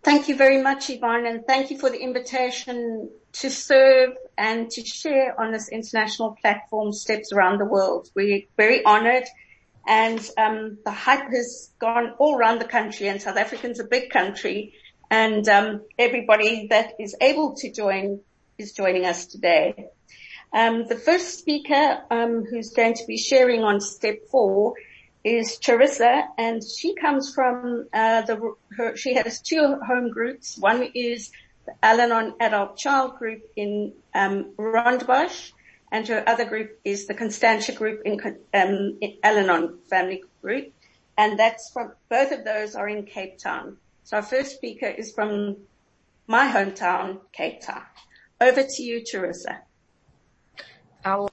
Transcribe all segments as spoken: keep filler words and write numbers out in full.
Thank you very much, Yvonne, and thank you for the invitation to serve and to share on this international platform, Steps Around the World. We're very honored, and um, the hype has gone all around the country, and South Africa's a big country, and um, everybody that is able to join is joining us today. Um, the first speaker um, who's going to be sharing on Step Four is Charissa, and she comes from uh, the. Her, she has two home groups. One is the Al-Anon Adult Child Group in um, Rondebosch, and her other group is the Constantia Group in, um, in Al-Anon Family Group, and that's from both of those are in Cape Town. So our first speaker is from my hometown, Cape Town. Over to you, Charissa. I'll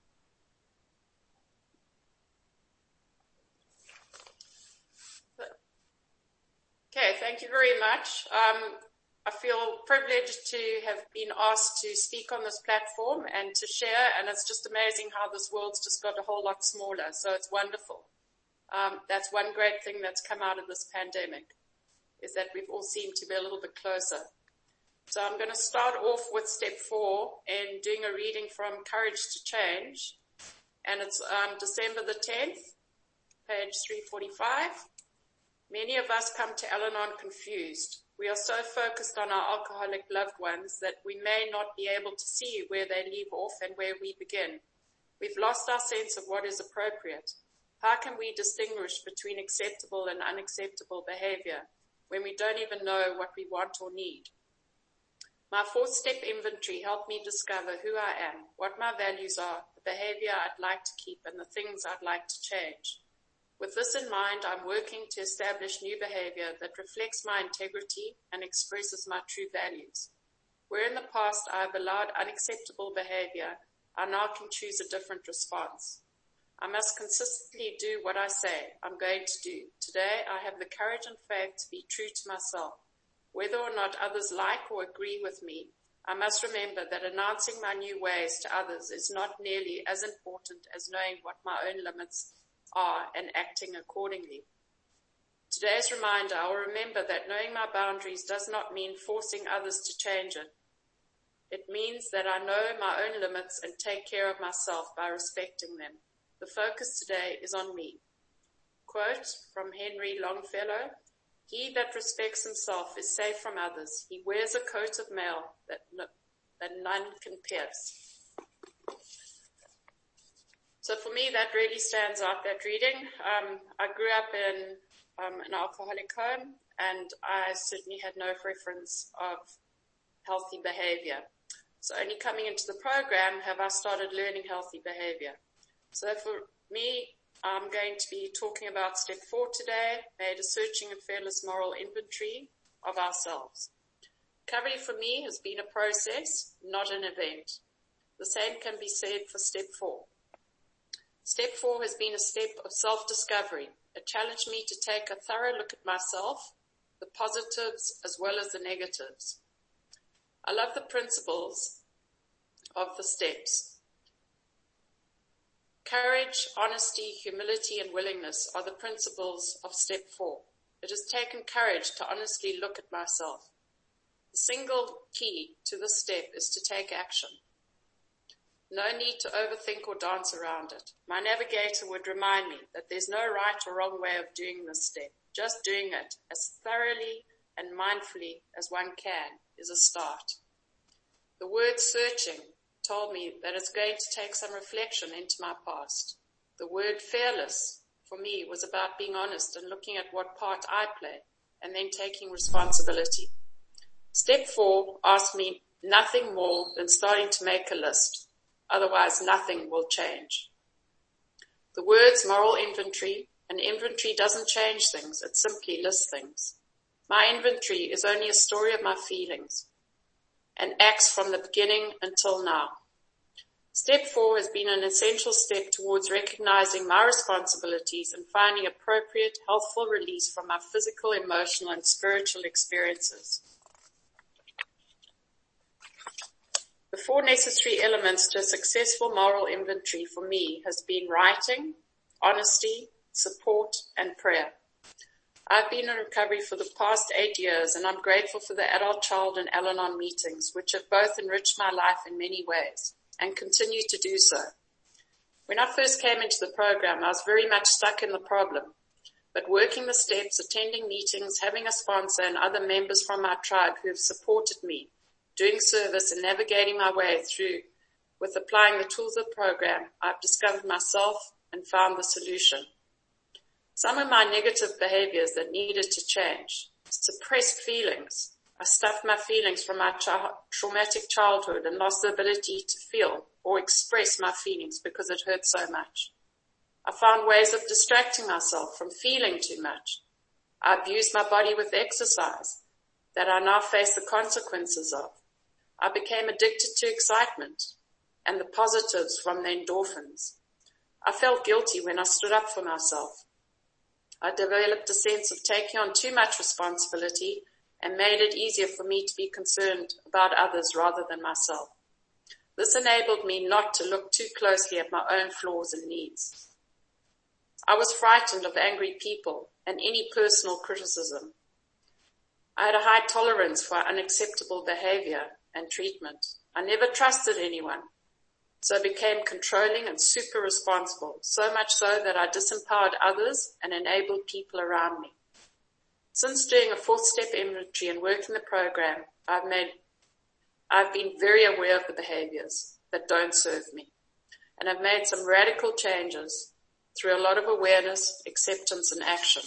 Okay, thank you very much. Um, I feel privileged to have been asked to speak on this platform and to share, and it's just amazing how this world's just got a whole lot smaller, so it's wonderful. Um, that's one great thing that's come out of this pandemic, is that we've all seemed to be a little bit closer. So I'm going to start off with step four and doing a reading from Courage to Change, and it's um, December the tenth, page three forty-five. Many of us come to Al-Anon confused. We are so focused on our alcoholic loved ones that we may not be able to see where they leave off and where we begin. We've lost our sense of what is appropriate. How can we distinguish between acceptable and unacceptable behavior when we don't even know what we want or need? My fourth step inventory helped me discover who I am, what my values are, the behavior I'd like to keep, and the things I'd like to change. With this in mind, I'm working to establish new behavior that reflects my integrity and expresses my true values. Where in the past I have allowed unacceptable behavior, I now can choose a different response. I must consistently do what I say I'm going to do. Today, I have the courage and faith to be true to myself. Whether or not others like or agree with me, I must remember that announcing my new ways to others is not nearly as important as knowing what my own limits are and acting accordingly. Today's reminder, I'll remember that knowing my boundaries does not mean forcing others to change it. It means that I know my own limits and take care of myself by respecting them. The focus today is on me. Quote from Henry Longfellow, "He that respects himself is safe from others. He wears a coat of mail that, no, that none can pierce." So for me, that really stands out, that reading. Um, I grew up in um, an alcoholic home, and I certainly had no preference of healthy behavior. So only coming into the program have I started learning healthy behavior. So for me, I'm going to be talking about step four today, made a searching and fearless moral inventory of ourselves. Recovery for me has been a process, not an event. The same can be said for step four. Step four has been a step of self-discovery. It challenged me to take a thorough look at myself, the positives as well as the negatives. I love the principles of the steps. Courage, honesty, humility, and willingness are the principles of step four. It has taken courage to honestly look at myself. The single key to this step is to take action. No need to overthink or dance around it. My navigator would remind me that there's no right or wrong way of doing this step. Just doing it as thoroughly and mindfully as one can is a start. The word searching told me that it's going to take some reflection into my past. The word fearless for me was about being honest and looking at what part I play and then taking responsibility. Step four asked me nothing more than starting to make a list. Otherwise, nothing will change. The words moral inventory, an inventory doesn't change things, it simply lists things. My inventory is only a story of my feelings and acts from the beginning until now. Step four has been an essential step towards recognizing my responsibilities and finding appropriate, healthful release from my physical, emotional, and spiritual experiences. The four necessary elements to a successful moral inventory for me has been writing, honesty, support, and prayer. I've been in recovery for the past eight years and I'm grateful for the adult, child and Al-Anon meetings, which have both enriched my life in many ways and continue to do so. When I first came into the program, I was very much stuck in the problem, but working the steps, attending meetings, having a sponsor and other members from my tribe who have supported me, doing service and navigating my way through with applying the tools of the program, I've discovered myself and found the solution. Some of my negative behaviors that needed to change, suppressed feelings. I stuffed my feelings from my tra- traumatic childhood and lost the ability to feel or express my feelings because it hurt so much. I found ways of distracting myself from feeling too much. I abused my body with exercise that I now face the consequences of. I became addicted to excitement and the positives from the endorphins. I felt guilty when I stood up for myself. I developed a sense of taking on too much responsibility and made it easier for me to be concerned about others rather than myself. This enabled me not to look too closely at my own flaws and needs. I was frightened of angry people and any personal criticism. I had a high tolerance for unacceptable behavior and treatment. I never trusted anyone, so I became controlling and super responsible, so much so that I disempowered others and enabled people around me. Since doing a fourth step inventory and working the program, I've made, I've been very aware of the behaviors that don't serve me, and I've made some radical changes through a lot of awareness, acceptance and action.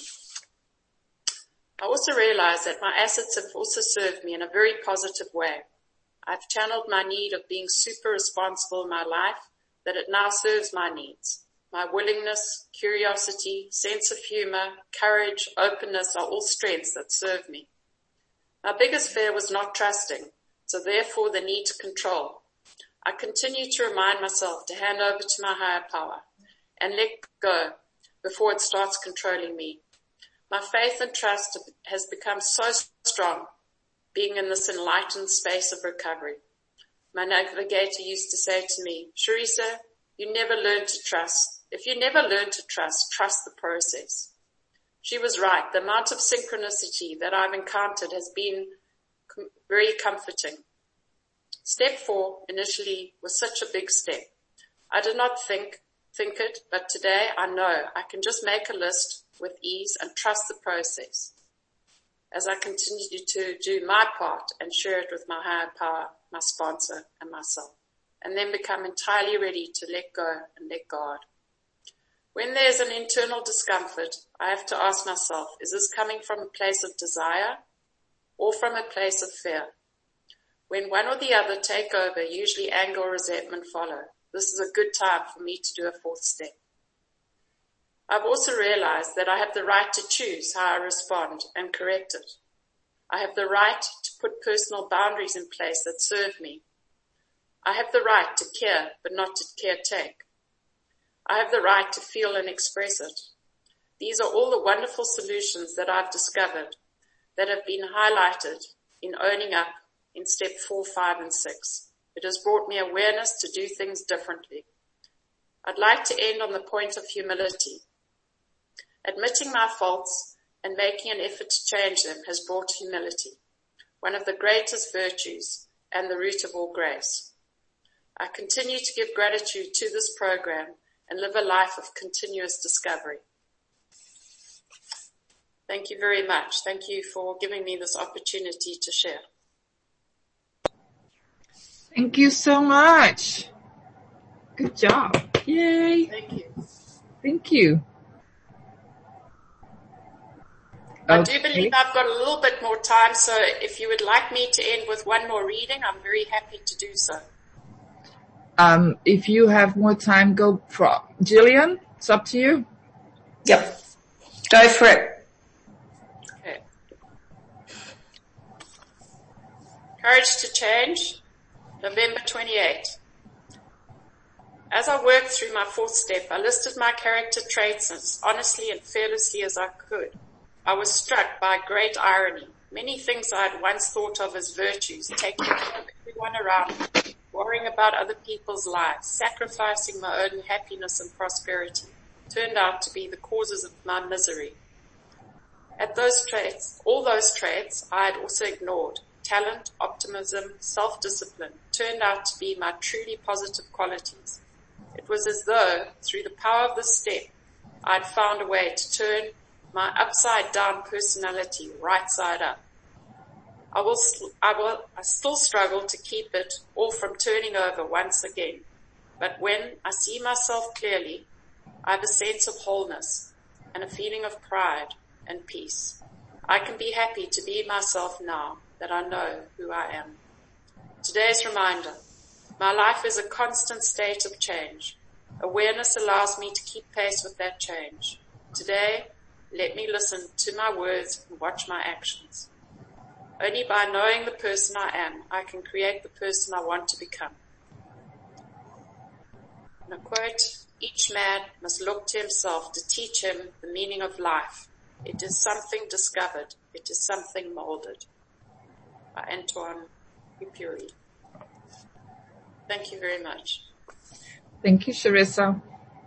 I also realize that my assets have also served me in a very positive way. I've channeled my need of being super responsible in my life, that it now serves my needs. My willingness, curiosity, sense of humor, courage, openness are all strengths that serve me. My biggest fear was not trusting, so therefore the need to control. I continue to remind myself to hand over to my higher power and let go before it starts controlling me. My faith and trust has become so strong being in this enlightened space of recovery. My navigator used to say to me, Sharisa, you never learn to trust. If you never learn to trust, trust the process. She was right. The amount of synchronicity that I've encountered has been com- very comforting. Step four initially was such a big step. I did not think, think it, but today I know I can just make a list with ease and trust the process as I continue to do my part and share it with my higher power, my sponsor and myself, and then become entirely ready to let go and let God. When there's an internal discomfort, I have to ask myself, is this coming from a place of desire or from a place of fear? When one or the other take over, usually anger or resentment follow. This is a good time for me to do a fourth step. I've also realized that I have the right to choose how I respond and correct it. I have the right to put personal boundaries in place that serve me. I have the right to care, but not to caretake. I have the right to feel and express it. These are all the wonderful solutions that I've discovered that have been highlighted in owning up in step four, five, and six. It has brought me awareness to do things differently. I'd like to end on the point of humility. Admitting my faults and making an effort to change them has brought humility, one of the greatest virtues and the root of all grace. I continue to give gratitude to this program and live a life of continuous discovery. Thank you very much. Thank you for giving me this opportunity to share. Thank you so much. Good job. Yay. Thank you. Thank you. I Okay. do believe I've got a little bit more time, so if you would like me to end with one more reading, I'm very happy to do so. Um, if you have more time, go for Jillian. It's up to you. Yep. Go for it. Okay. Courage to Change, November twenty-eighth. As I worked through my fourth step, I listed my character traits as honestly and fearlessly as I could. I was struck by great irony. Many things I had once thought of as virtues, taking care of everyone around me, worrying about other people's lives, sacrificing my own happiness and prosperity, turned out to be the causes of my misery. At those traits, all those traits I had also ignored. Talent, optimism, self-discipline turned out to be my truly positive qualities. It was as though, through the power of this step, I had found a way to turn my upside-down personality right side up. I will, I will, I still struggle to keep it all from turning over once again. But when I see myself clearly, I have a sense of wholeness and a feeling of pride and peace. I can be happy to be myself now that I know who I am. Today's reminder, my life is a constant state of change. Awareness allows me to keep pace with that change. Today, let me listen to my words and watch my actions. Only by knowing the person I am, I can create the person I want to become. And a quote, each man must look to himself to teach him the meaning of life. It is something discovered. It is something molded. By Antoine Pupuri. Thank you very much. Thank you, Charissa.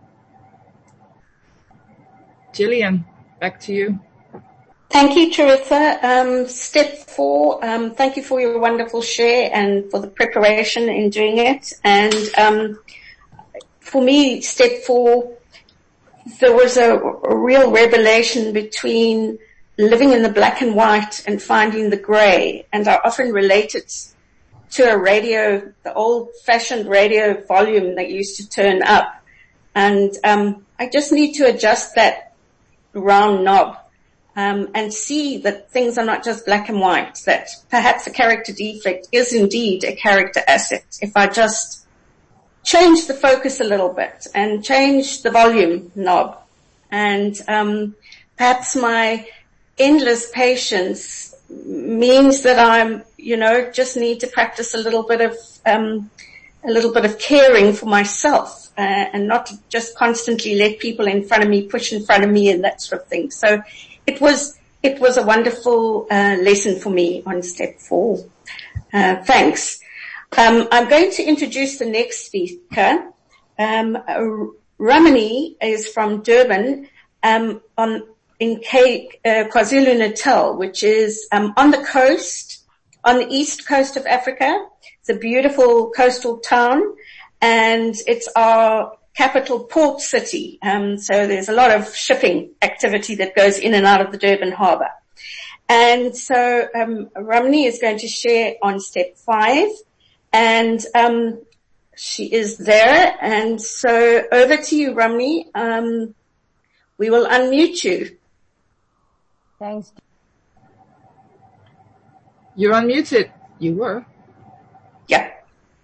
Gillian, back to you. Thank you, Charissa. Um, step four, um, thank you for your wonderful share and for the preparation in doing it. And um, for me, step four, there was a, a real revelation between living in the black and white and finding the grey. And I often relate it to a radio, the old-fashioned radio volume that used to turn up. And um, I just need to adjust that round knob um, and see that things are not just black and white, that perhaps a character defect is indeed a character asset. If I just change the focus a little bit and change the volume knob, and um, perhaps my endless patience means that I'm, you know, just need to practice a little bit of, um, a little bit of caring for myself, uh, and not to just constantly let people in front of me push in front of me and that sort of thing. So it was, it was a wonderful, uh, lesson for me on step four. Uh, thanks. Um, I'm going to introduce the next speaker. Um, Ramani is from Durban, um, on, in K, uh, KwaZulu-Natal, which is, um, on the coast, on the east coast of Africa. It's a beautiful coastal town, and it's our capital port city. Um, so there's a lot of shipping activity that goes in and out of the Durban harbour. And so, um, Ramani is going to share on step five, and, um, she is there. And so over to you, Ramani. Um, we will unmute you. Thanks. You're unmuted. You were. Yeah.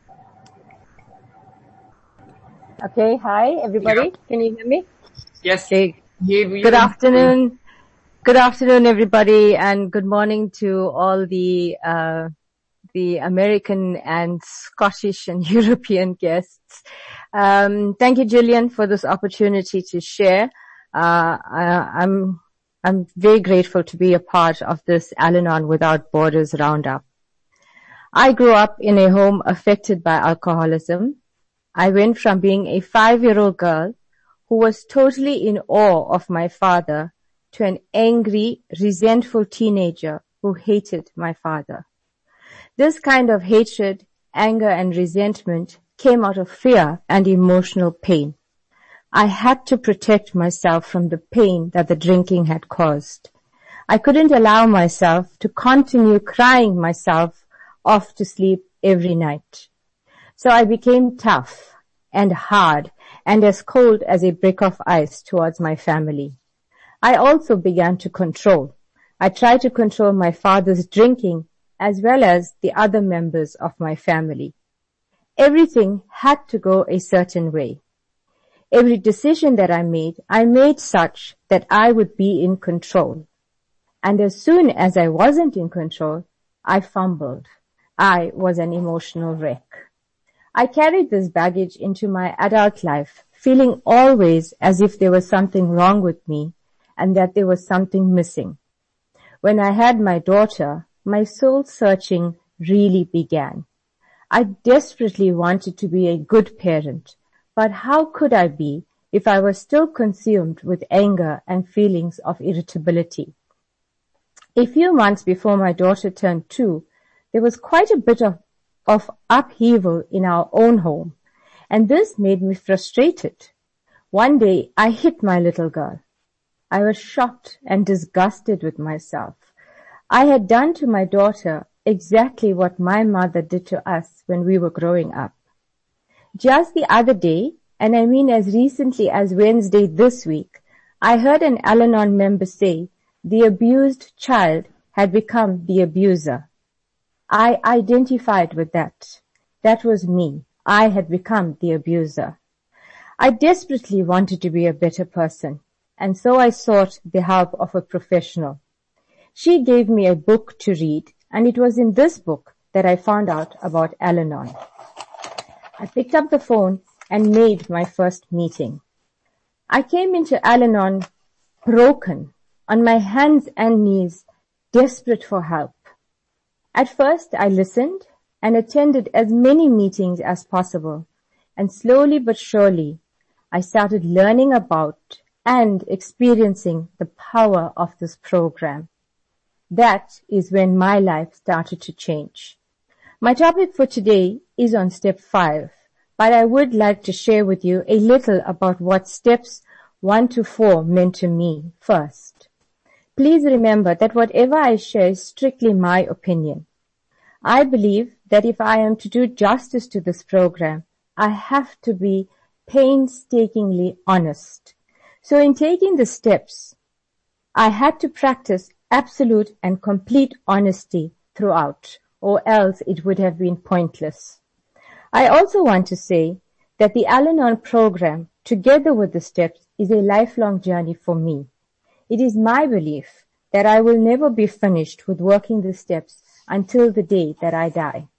Okay. Hi, everybody. Yeah. Can you hear me? Yes. Okay. You, you good afternoon. Good afternoon, everybody, and good morning to all the, uh, the American and Scottish and European guests. Um, thank you, Gillian, for this opportunity to share. Uh, I, I'm, I'm very grateful to be a part of this Al-Anon Without Borders roundup. I grew up in a home affected by alcoholism. I went from being a five-year-old girl who was totally in awe of my father to an angry, resentful teenager who hated my father. This kind of hatred, anger, and resentment came out of fear and emotional pain. I had to protect myself from the pain that the drinking had caused. I couldn't allow myself to continue crying myself off to sleep every night. So I became tough and hard and as cold as a brick of ice towards my family. I also began to control. I tried to control my father's drinking as well as the other members of my family. Everything had to go a certain way. Every decision that I made, I made such that I would be in control. And as soon as I wasn't in control, I fumbled. I was an emotional wreck. I carried this baggage into my adult life, feeling always as if there was something wrong with me and that there was something missing. When I had my daughter, my soul searching really began. I desperately wanted to be a good parent, but how could I be if I was still consumed with anger and feelings of irritability? A few months before my daughter turned two, there was quite a bit of, of upheaval in our own home, and this made me frustrated. One day, I hit my little girl. I was shocked and disgusted with myself. I had done to my daughter exactly what my mother did to us when we were growing up. Just the other day, and I mean as recently as Wednesday this week, I heard an Al-Anon member say the abused child had become the abuser. I identified with that. That was me. I had become the abuser. I desperately wanted to be a better person, and so I sought the help of a professional. She gave me a book to read, and it was in this book that I found out about Al-Anon. I picked up the phone and made my first meeting. I came into Al-Anon broken, on my hands and knees, desperate for help. At first, I listened and attended as many meetings as possible, and slowly but surely, I started learning about and experiencing the power of this program. That is when my life started to change. My topic for today is on step five, but I would like to share with you a little about what steps one to four meant to me first. Please remember that whatever I share is strictly my opinion. I believe that if I am to do justice to this program, I have to be painstakingly honest. So in taking the steps, I had to practice absolute and complete honesty throughout, or else it would have been pointless. I also want to say that the Al-Anon program, together with the steps, is a lifelong journey for me. It is my belief that I will never be finished with working the steps until the day that I die.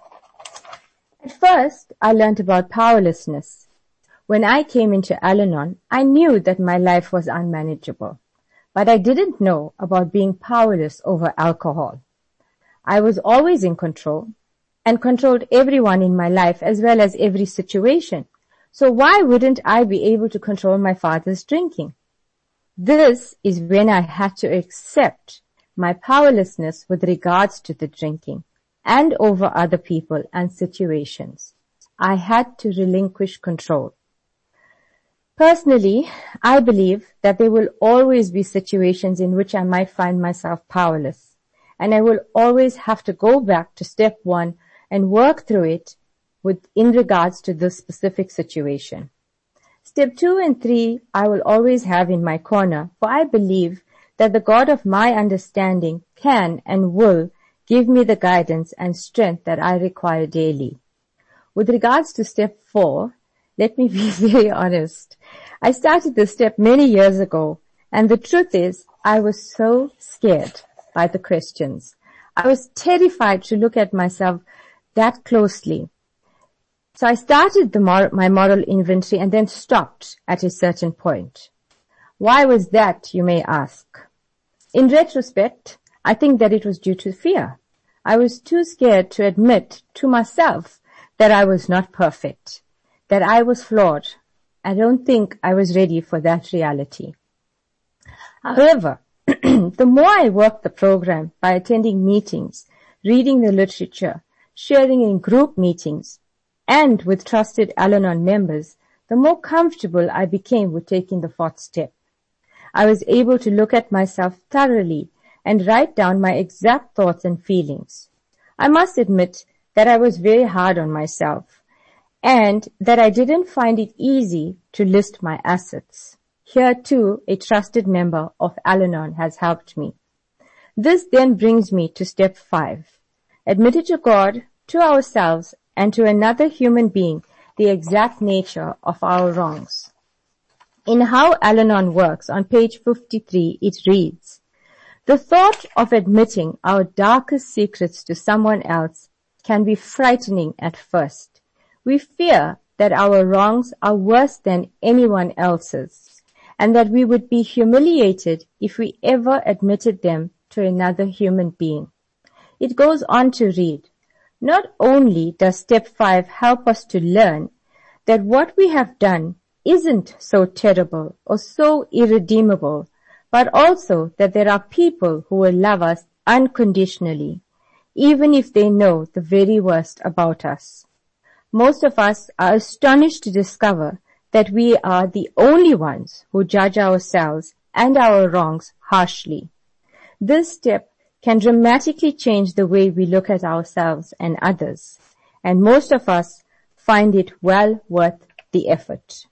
At first, I learned about powerlessness. When I came into Al-Anon, I knew that my life was unmanageable, but I didn't know about being powerless over alcohol. I was always in control and controlled everyone in my life as well as every situation. So why wouldn't I be able to control my father's drinking? This is when I had to accept my powerlessness with regards to the drinking and over other people and situations. I had to relinquish control. Personally, I believe that there will always be situations in which I might find myself powerless, and I will always have to go back to step one and work through it with in regards to this specific situation. Step two and three I will always have in my corner, for I believe that the God of my understanding can and will give me the guidance and strength that I require daily. With regards to step four, let me be very honest. I started this step many years ago, and the truth is, I was so scared by the questions. I was terrified to look at myself that closely. So I started the mor- my moral inventory and then stopped at a certain point. Why was that, you may ask? In retrospect, I think that it was due to fear. I was too scared to admit to myself that I was not perfect, that I was flawed. I don't think I was ready for that reality. However, the more I worked the program by attending meetings, reading the literature, sharing in group meetings, and with trusted Al-Anon members, the more comfortable I became with taking the fourth step. I was able to look at myself thoroughly and write down my exact thoughts and feelings. I must admit that I was very hard on myself, and that I didn't find it easy to list my assets. Here too, a trusted member of Al-Anon has helped me. This then brings me to step five. Admit it to God, to ourselves, and to another human being the exact nature of our wrongs. In How Al-Anon Works, on page fifty-three, it reads, "The thought of admitting our darkest secrets to someone else can be frightening at first. We fear that our wrongs are worse than anyone else's, and that we would be humiliated if we ever admitted them to another human being." It goes on to read, "Not only does step five help us to learn that what we have done isn't so terrible or so irredeemable, but also that there are people who will love us unconditionally, even if they know the very worst about us. Most of us are astonished to discover that we are the only ones who judge ourselves and our wrongs harshly. This step can dramatically change the way we look at ourselves and others, and most of us find it well worth the effort.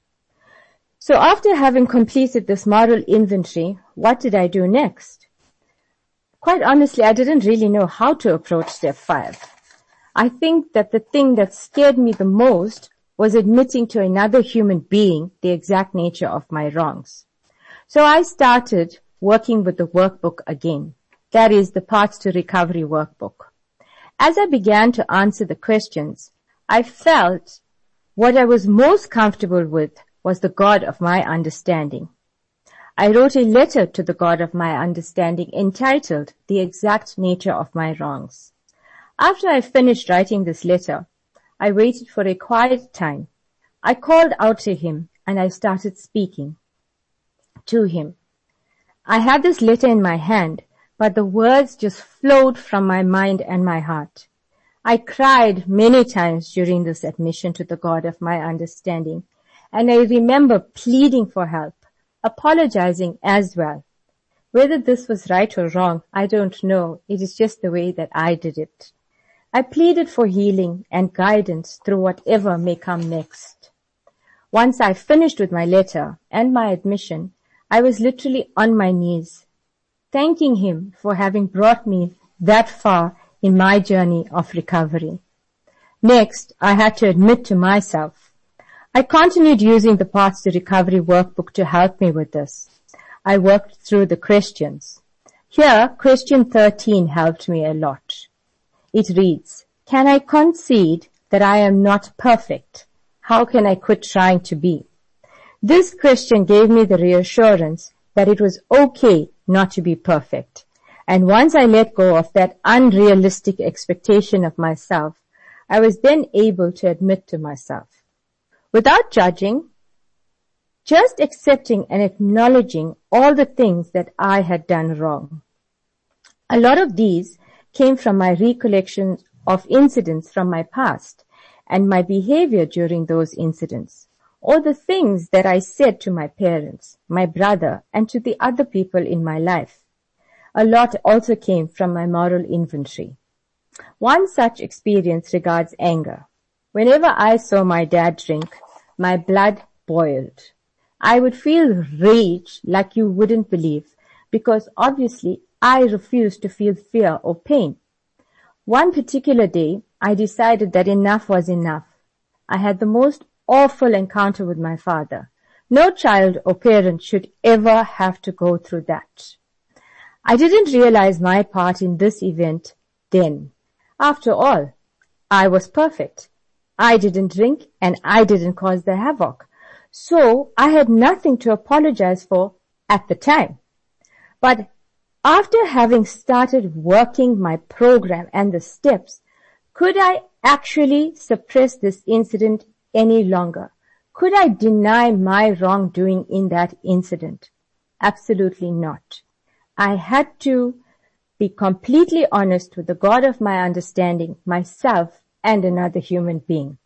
So after having completed this moral inventory, what did I do next? Quite honestly, I didn't really know how to approach step five. I think that the thing that scared me the most was admitting to another human being the exact nature of my wrongs. So I started working with the workbook again. That is the Paths to Recovery workbook. As I began to answer the questions, I felt what I was most comfortable with was the God of my understanding. I wrote a letter to the God of my understanding entitled The Exact Nature of My Wrongs. After I finished writing this letter, I waited for a quiet time. I called out to him and I started speaking to him. I had this letter in my hand, but the words just flowed from my mind and my heart. I cried many times during this admission to the God of my understanding, and I remember pleading for help, apologizing as well. Whether this was right or wrong, I don't know. It is just the way that I did it. I pleaded for healing and guidance through whatever may come next. Once I finished with my letter and my admission, I was literally on my knees, thanking him for having brought me that far in my journey of recovery. Next, I had to admit to myself. I continued using the Paths to Recovery workbook to help me with this. I worked through the questions. Here, question thirteen helped me a lot. It reads, can I concede that I am not perfect? How can I quit trying to be? This question gave me the reassurance that it was okay not to be perfect. And once I let go of that unrealistic expectation of myself, I was then able to admit to myself, without judging, just accepting and acknowledging all the things that I had done wrong. A lot of these came from my recollection of incidents from my past and my behavior during those incidents, or the things that I said to my parents, my brother, and to the other people in my life. A lot also came from my moral inventory. One such experience regards anger. Whenever I saw my dad drink, my blood boiled. I would feel rage like you wouldn't believe, because obviously I refused to feel fear or pain. One particular day, I decided that enough was enough. I had the most awful encounter with my father. No child or parent should ever have to go through that. I didn't realize my part in this event then. After all, I was perfect. I didn't drink and I didn't cause the havoc. So I had nothing to apologize for at the time. But after having started working my program and the steps, could I actually suppress this incident any longer? Could I deny my wrongdoing in that incident? Absolutely not. I had to be completely honest with the God of my understanding, myself, and another human being.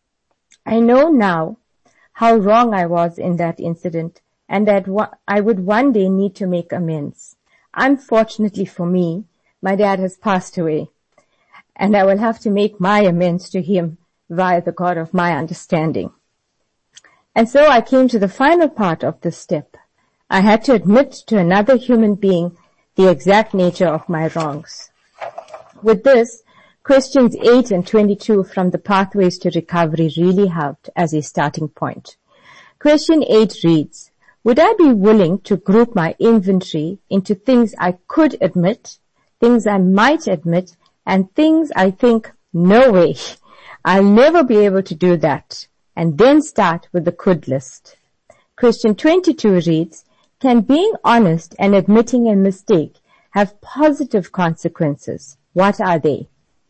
I know now how wrong I was in that incident and that I would one day need to make amends. Unfortunately for me, my dad has passed away, and I will have to make my amends to him via the God of my understanding. And so I came to the final part of this step. I had to admit to another human being the exact nature of my wrongs. With this, questions eight and twenty-two from the Pathways to Recovery really helped as a starting point. Question eight reads, would I be willing to group my inventory into things I could admit, things I might admit, and things I think, no way, I'll never be able to do that, and then start with the could list. Question twenty-two reads, can being honest and admitting a mistake have positive consequences? What are they?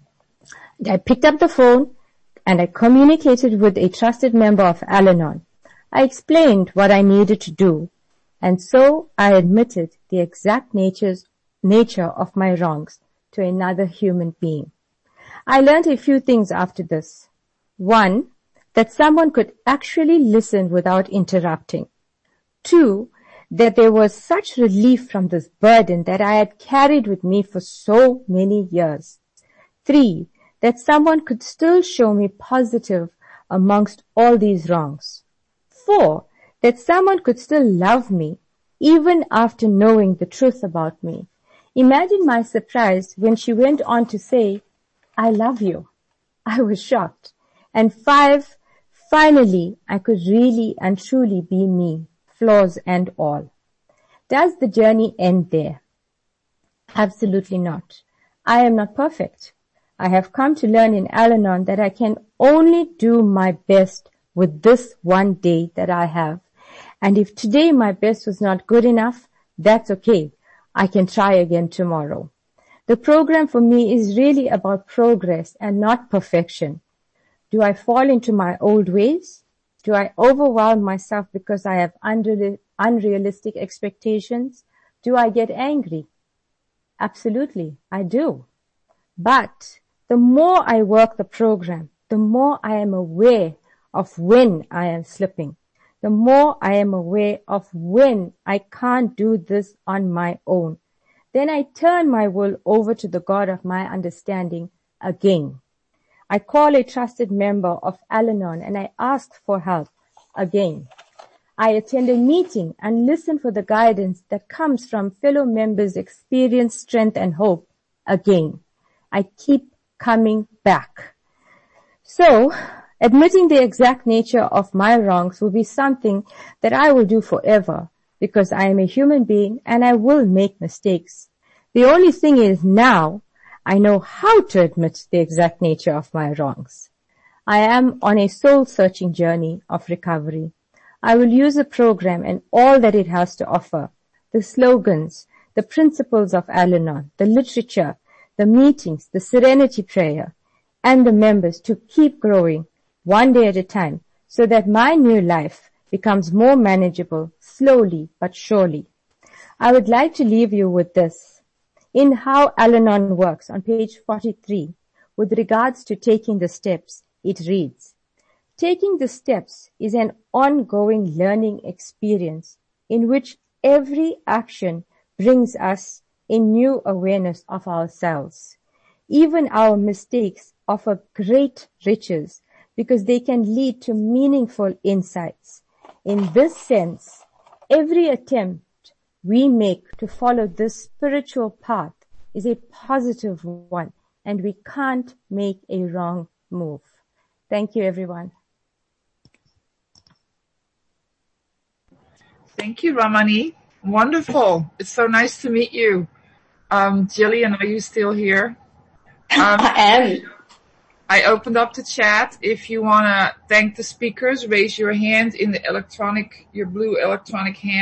I picked up the phone and I communicated with a trusted member of Al-Anon. I explained what I needed to do, and so I admitted the exact natures, nature of my wrongs to another human being. I learned a few things after this. One, that someone could actually listen without interrupting. Two, that there was such relief from this burden that I had carried with me for so many years. Three, that someone could still show me positive amongst all these wrongs. Four, that someone could still love me even after knowing the truth about me. Imagine my surprise when she went on to say, I love you. I was shocked. And five, finally, I could really and truly be me, flaws and all. Does the journey end there? Absolutely not. I am not perfect. I have come to learn in Al-Anon that I can only do my best with this one day that I have. And if today my best was not good enough, that's okay. I can try again tomorrow. The program for me is really about progress and not perfection. Do I fall into my old ways? Do I overwhelm myself because I have unreal- unrealistic expectations? Do I get angry? Absolutely, I do. But the more I work the program, the more I am aware of when I am slipping. The more I am aware of when I can't do this on my own. Then I turn my will over to the God of my understanding again. I call a trusted member of Al-Anon and I ask for help again. I attend a meeting and listen for the guidance that comes from fellow members' experience, strength, and hope again. I keep coming back. So, admitting the exact nature of my wrongs will be something that I will do forever because I am a human being and I will make mistakes. The only thing is now I know how to admit the exact nature of my wrongs. I am on a soul-searching journey of recovery. I will use the program and all that it has to offer, the slogans, the principles of Al-Anon, the literature, the meetings, the serenity prayer, and the members to keep growing one day at a time so that my new life becomes more manageable slowly but surely. I would like to leave you with this. In How Al-Anon Works on page forty-three, with regards to taking the steps, it reads, taking the steps is an ongoing learning experience in which every action brings us a new awareness of ourselves. Even our mistakes offer great riches because they can lead to meaningful insights. In this sense, every attempt we make to follow this spiritual path is a positive one, and we can't make a wrong move. Thank you, everyone. Thank you, Ramani. Wonderful. It's so nice to meet you. Um, Jillian, are you still here? Um, I am. I opened up the chat. If you want to thank the speakers, raise your hand in the electronic, your blue electronic hand.